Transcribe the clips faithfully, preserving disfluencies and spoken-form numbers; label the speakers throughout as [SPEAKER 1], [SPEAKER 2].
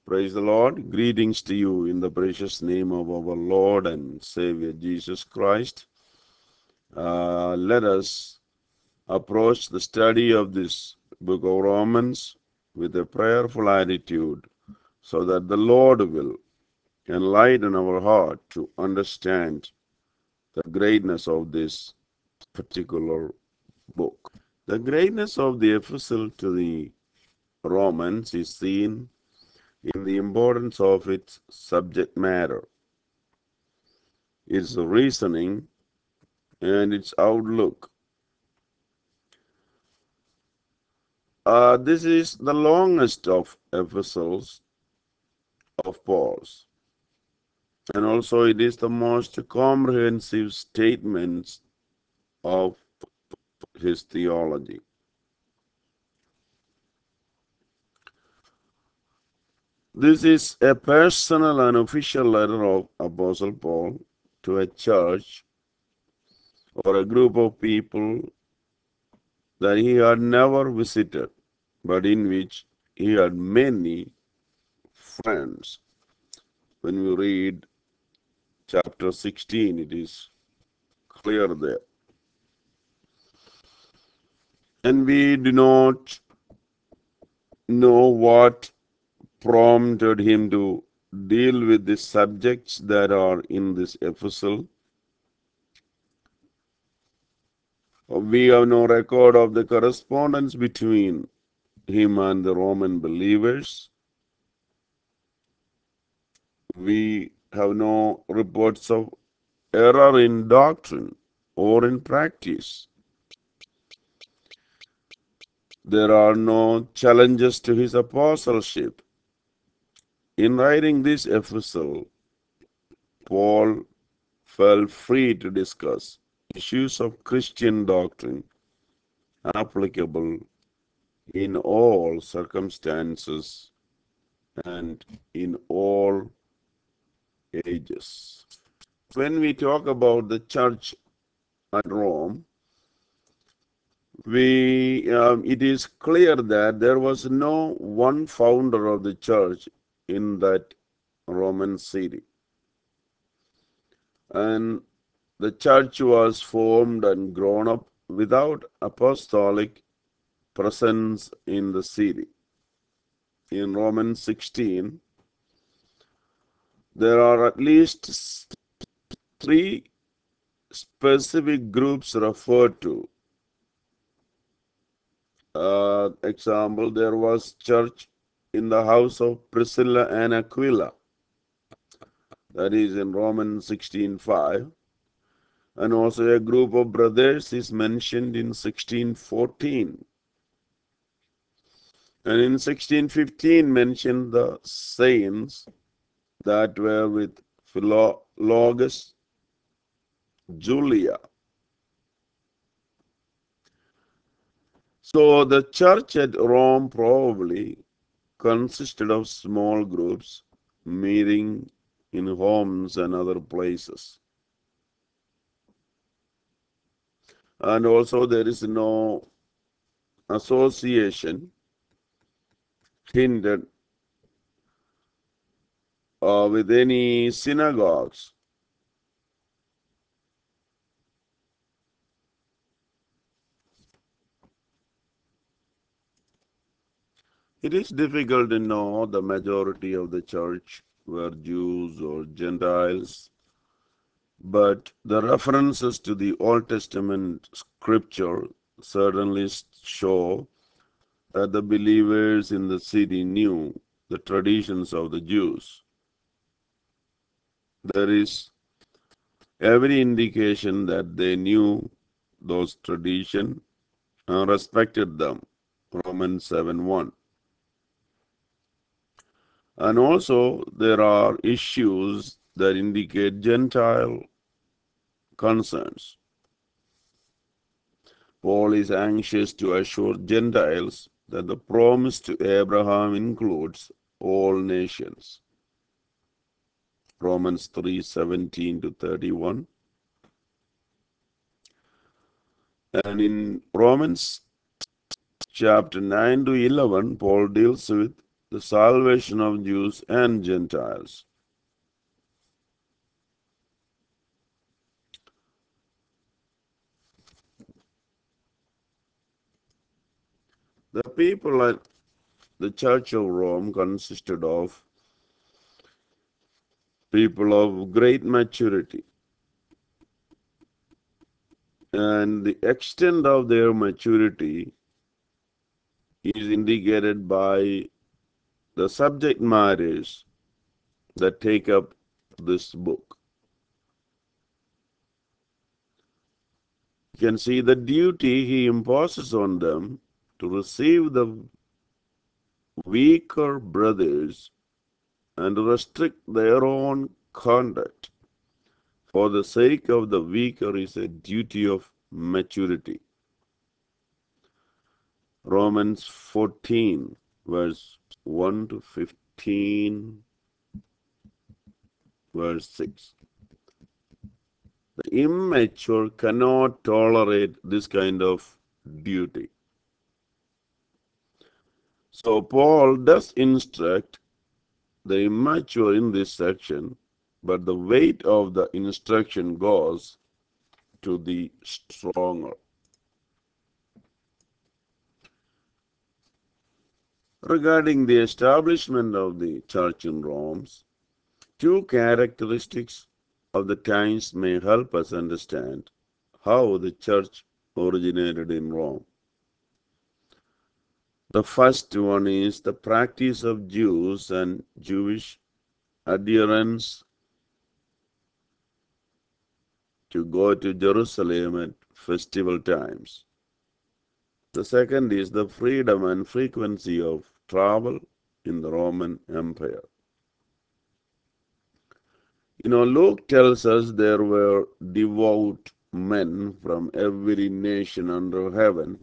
[SPEAKER 1] Praise the Lord. Greetings to you in the precious name of our Lord and Savior Jesus Christ. Uh, let us approach the study of this book of Romans with a prayerful attitude so that the Lord will enlighten our heart to understand the greatness of this particular book. The greatness of the epistle to the Romans is seen in the importance of its subject matter, its reasoning, and its outlook. Uh, this is the longest of epistles of Paul's, and also it is the most comprehensive statements of his theology. This is a personal and official letter of Apostle Paul to a church or a group of people that he had never visited, but in which he had many friends. When we read chapter sixteen, it is clear there. And we do not know what prompted him to deal with the subjects that are in this epistle. We have no record of the correspondence between him and the Roman believers. We have no reports of error in doctrine or in practice. There are no challenges to his apostleship. In writing this epistle, Paul felt free to discuss issues of Christian doctrine applicable in all circumstances and in all ages. When we talk about the church at Rome, we um, it is clear that there was no one founder of the church in that Roman city. And the church was formed and grown up without apostolic presence in the city. In Romans sixteen, there are at least three specific groups referred to. Uh, example, there was church in the house of Priscilla and Aquila. That is in Romans sixteen five. And also a group of brothers is mentioned in sixteen fourteen. And in sixteen fifteen mentioned the saints that were with Philologus, Julia. So the church at Rome probably consisted of small groups meeting in homes and other places. And also there is no association hindered uh, with any synagogues. It is difficult to know the majority of the church were Jews or Gentiles, but the references to the Old Testament scripture certainly show that the believers in the city knew the traditions of the Jews. There is every indication that they knew those traditions and respected them. Romans seven one. And also there are issues that indicate Gentile concerns. Paul is anxious to assure Gentiles that the promise to Abraham includes all nations. Romans three seventeen to thirty-one. And in Romans chapter nine to eleven, Paul deals with the salvation of Jews and Gentiles. The people at the Church of Rome consisted of people of great maturity, and the extent of their maturity is indicated by the subject matters that take up this book. You can see the duty he imposes on them to receive the weaker brothers and restrict their own conduct for the sake of the weaker is a duty of maturity. Romans fourteen, verse one to fifteen, verse six. The immature cannot tolerate this kind of duty. So Paul does instruct the immature in this section, but the weight of the instruction goes to the stronger. Regarding the establishment of the church in Rome, two characteristics of the times may help us understand how the church originated in Rome. The first one is the practice of Jews and Jewish adherents to go to Jerusalem at festival times. The second is the freedom and frequency of travel in the Roman Empire. You know, Luke tells us there were devout men from every nation under heaven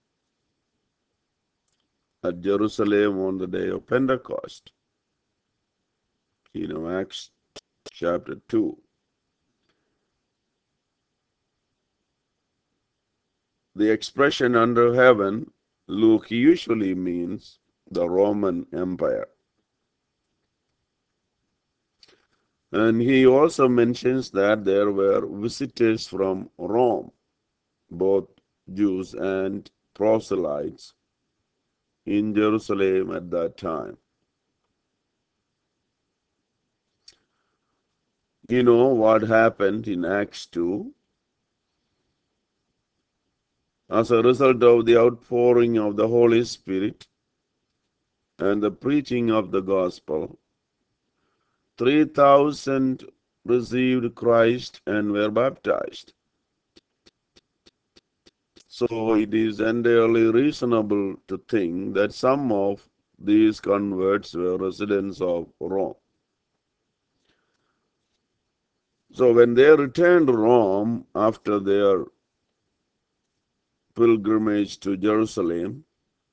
[SPEAKER 1] at Jerusalem on the day of Pentecost. You know, Acts chapter two. The expression under heaven, Luke usually means the Roman Empire. And he also mentions that there were visitors from Rome, both Jews and proselytes, in Jerusalem at that time. You know what happened in Acts two? As a result of the outpouring of the Holy Spirit and the preaching of the gospel, three thousand received Christ and were baptized. So it is entirely reasonable to think that some of these converts were residents of Rome. So when they returned to Rome after their pilgrimage to Jerusalem,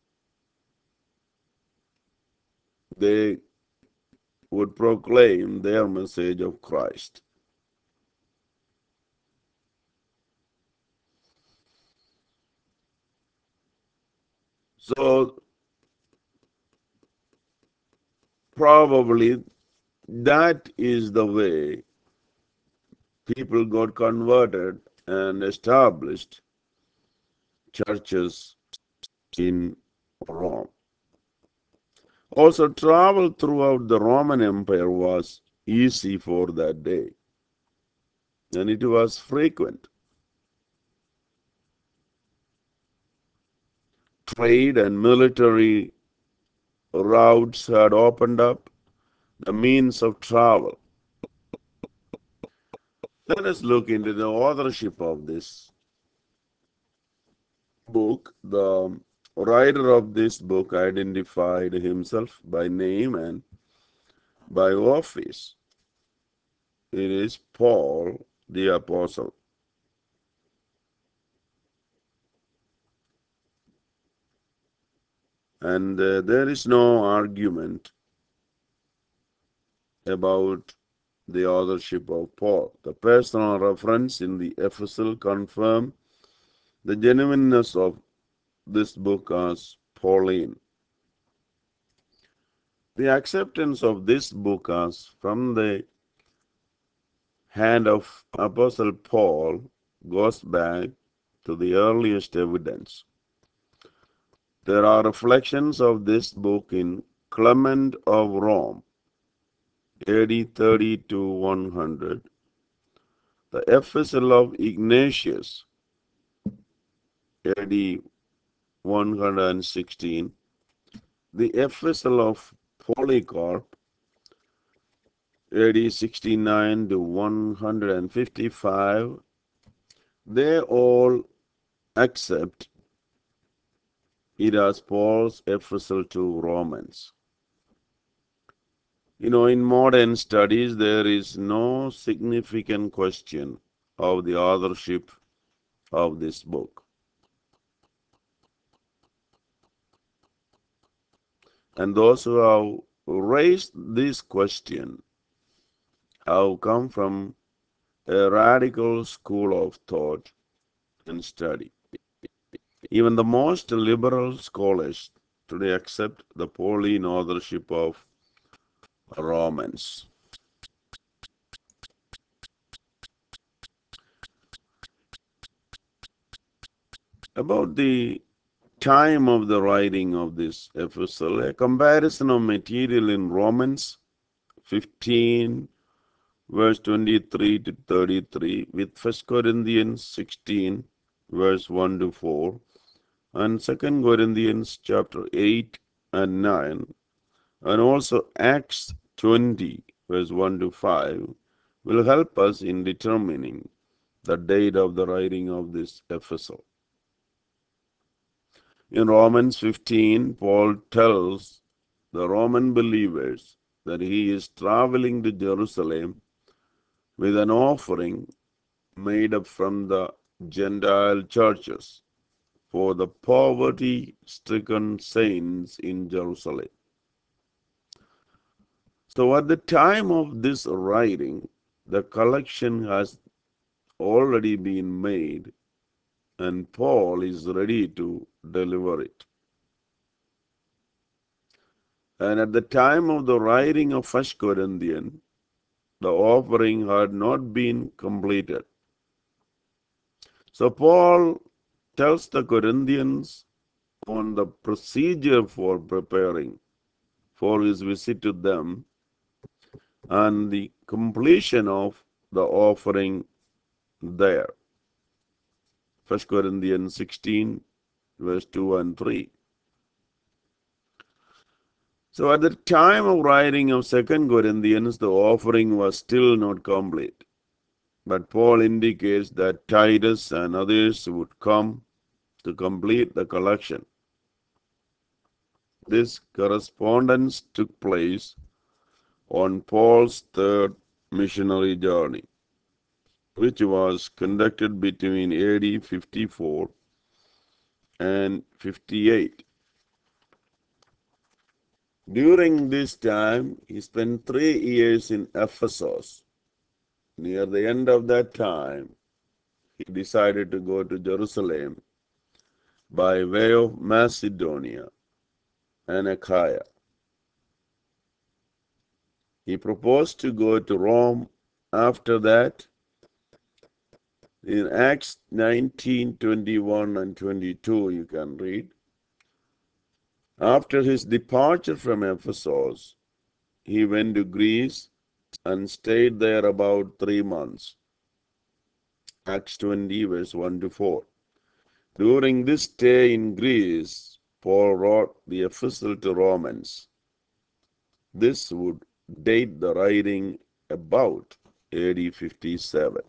[SPEAKER 1] they would proclaim their message of Christ. So probably that is the way people got converted and established churches in Rome. Also, travel throughout the Roman Empire was easy for that day, and it was frequent. Trade and military routes had opened up the means of travel. Let us look into the authorship of this book. The writer of this book identified himself by name and by office. It is Paul the Apostle. And uh, there is no argument about the authorship of Paul. The personal reference in the epistle confirm the genuineness of this book as Pauline. The acceptance of this book as from the hand of Apostle Paul goes back to the earliest evidence. There are reflections of this book in Clement of Rome, A D thirty to one hundred, the Epistle of Ignatius, A D one hundred sixteen, the Epistle of Polycarp, A D sixty-nine to one hundred fifty-five, they all accept it as Paul's epistle to Romans. You know, in modern studies, there is no significant question of the authorship of this book. And those who have raised this question have come from a radical school of thought and study. Even the most liberal scholars today accept the Pauline authorship of Romans. About the time of the writing of this epistle, a comparison of material in Romans fifteen, verse twenty-three to thirty-three, with First Corinthians sixteen, verse one to four, and Second Corinthians chapter eight and nine, and also Acts twenty, verse one to five, will help us in determining the date of the writing of this epistle. In Romans fifteen, Paul tells the Roman believers that he is traveling to Jerusalem with an offering made up from the Gentile churches for the poverty-stricken saints in Jerusalem. So at the time of this writing, the collection has already been made and Paul is ready to deliver it. And at the time of the writing of First Corinthians, the offering had not been completed. So Paul tells the Corinthians on the procedure for preparing for his visit to them and the completion of the offering there. First Corinthians sixteen, verse two and three. So at the time of writing of Second Corinthians, the offering was still not complete. But Paul indicates that Titus and others would come to complete the collection. This correspondence took place on Paul's third missionary journey, which was conducted between A D fifty-four and fifty-eight. During this time, he spent three years in Ephesus. Near the end of that time, he decided to go to Jerusalem by way of Macedonia and Achaia. He proposed to go to Rome after that. In Acts nineteen, twenty-one and twenty-two, you can read. After his departure from Ephesus, he went to Greece and stayed there about three months. Acts twenty, verse one to four. During this stay in Greece, Paul wrote the epistle to Romans. This would date the writing about A D fifty-seven.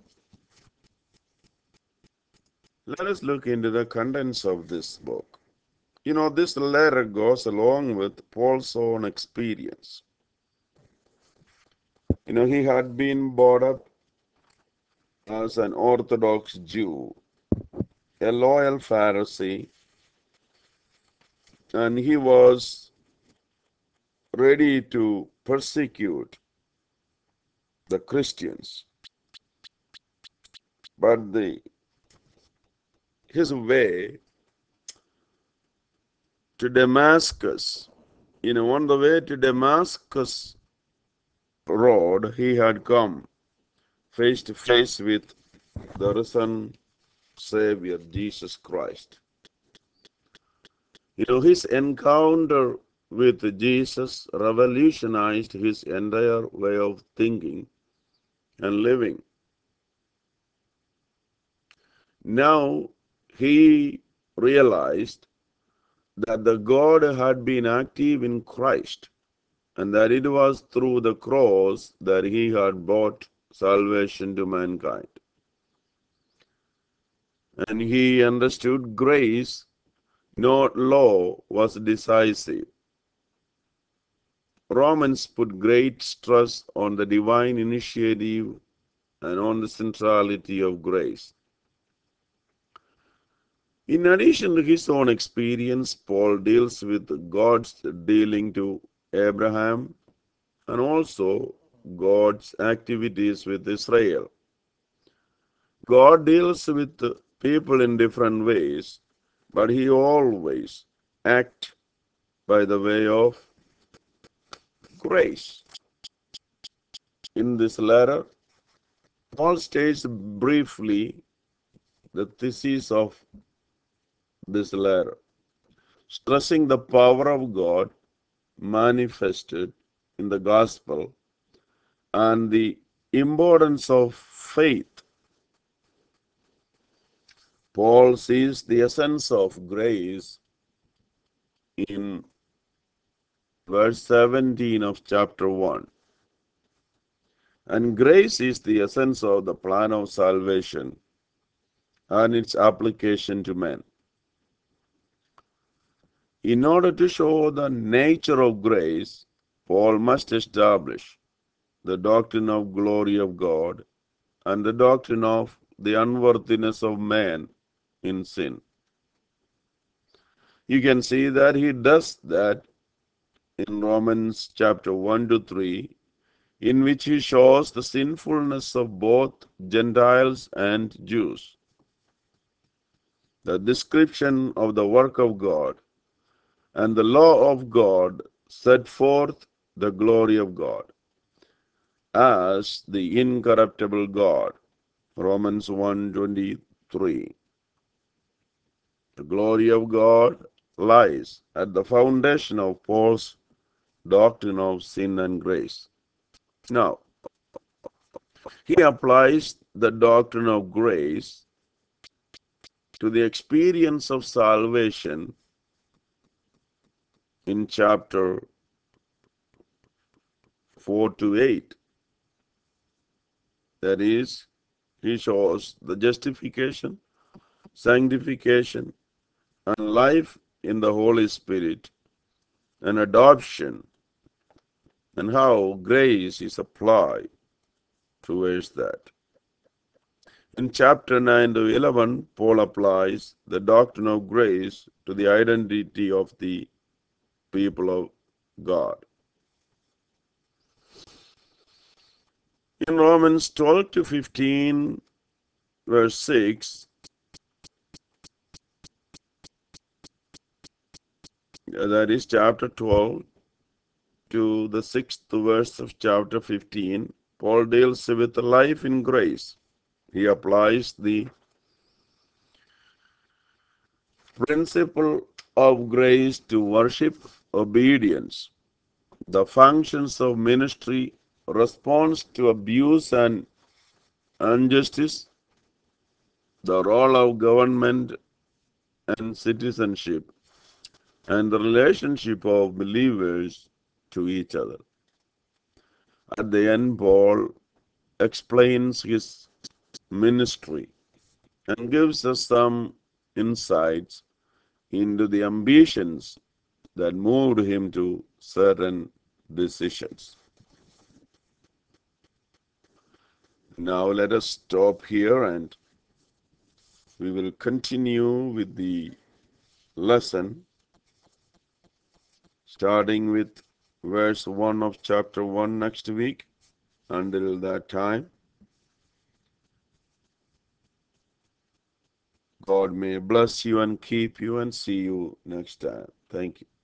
[SPEAKER 1] Let us look into the contents of this book. You know, this letter goes along with Paul's own experience. You know, he had been brought up as an Orthodox Jew, a loyal Pharisee, and he was ready to persecute the Christians. But the his way to Damascus You know, on the way to Damascus road, he had come face to face with the risen Savior, Jesus Christ. You know, his encounter with Jesus revolutionized his entire way of thinking and living. Now he realized that the God had been active in Christ and that it was through the cross that he had brought salvation to mankind. And he understood grace, not law, was decisive. Romans put great stress on the divine initiative and on the centrality of grace. In addition to his own experience, Paul deals with God's dealing to Abraham and also God's activities with Israel. God deals with people in different ways, but he always acts by the way of grace. In this letter, Paul states briefly the thesis of this letter, stressing the power of God manifested in the gospel and the importance of faith. Paul sees the essence of grace in verse seventeen of chapter one. And grace is the essence of the plan of salvation and its application to men. In order to show the nature of grace, Paul must establish the doctrine of glory of God and the doctrine of the unworthiness of man in sin. You can see that he does that in Romans chapter one to three, in which he shows the sinfulness of both Gentiles and Jews. The description of the work of God and the law of God set forth the glory of God as the incorruptible God. Romans one twenty-three. The glory of God lies at the foundation of Paul's doctrine of sin and grace. Now, he applies the doctrine of grace to the experience of salvation in chapter four to eight. That is, he shows the justification, sanctification, and life in the Holy Spirit, and adoption, and how grace is applied towards that. In chapter nine to eleven, Paul applies the doctrine of grace to the identity of the people of God. In Romans twelve to fifteen, verse six, that is chapter twelve to the sixth verse of chapter fifteen, Paul deals with life in grace. He applies the principle of grace to worship, obedience, the functions of ministry, response to abuse and injustice, the role of government and citizenship, and the relationship of believers to each other. At the end, Paul explains his ministry and gives us some insights into the ambitions that moved him to certain decisions. Now let us stop here and we will continue with the lesson starting with verse one of chapter one next week. Until that time, God may bless you and keep you, and see you next time. Thank you.